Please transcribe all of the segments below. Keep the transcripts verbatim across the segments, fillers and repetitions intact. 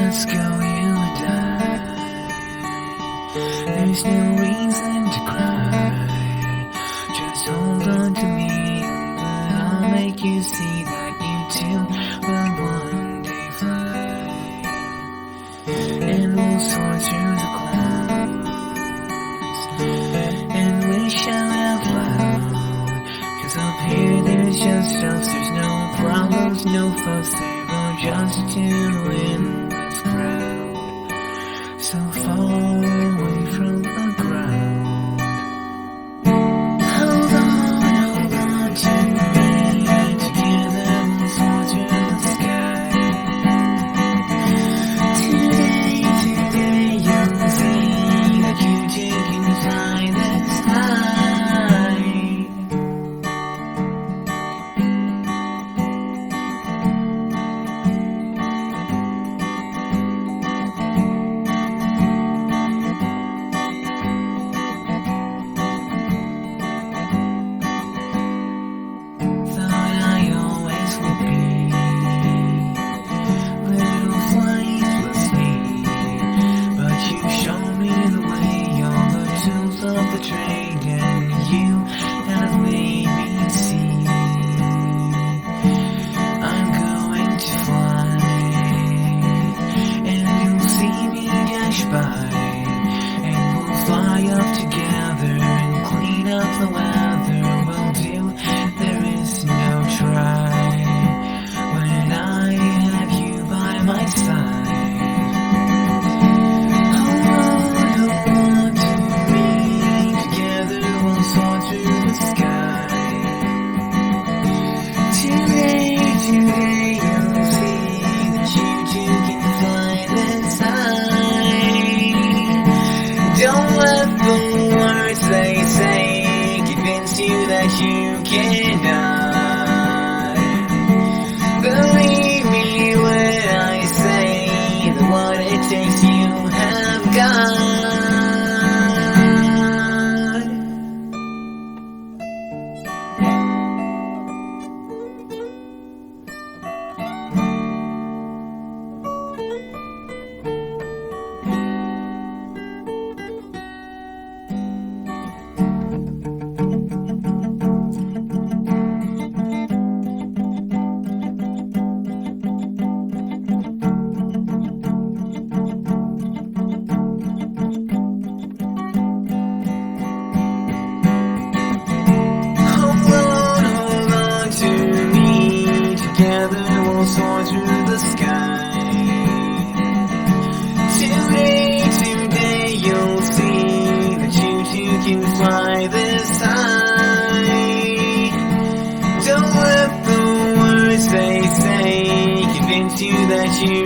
Let's go, you and I. There's no reason to cry. Just hold on to me, but I'll make you see that you too will one day fly. And we'll soar through the clouds and we shout out loud. 'Cause up here there's just us, there's no problems, no fuss. There are just two in this crowd, so far away from the ground. Hold on, hold on to me. Together we'll soar through the sky. Today, today you'll see that you too can fly this high. Trade and you have made me see I'm going to fly, and you'll see me dash by, and we'll fly up together and clean up the weather. We'll do, there is no try when I have you by my side. Don't let the words they say convince you that you cannot. Believe me when I say that what it takes you have got. Together we'll soar through the sky. Today, today you'll see that you too can fly this high. Don't let the words they say convince you that you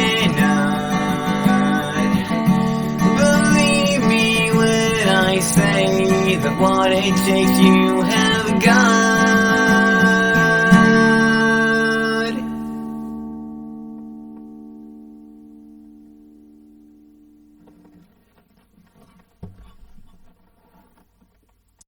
cannot. Believe me when I say that what it takes you have got.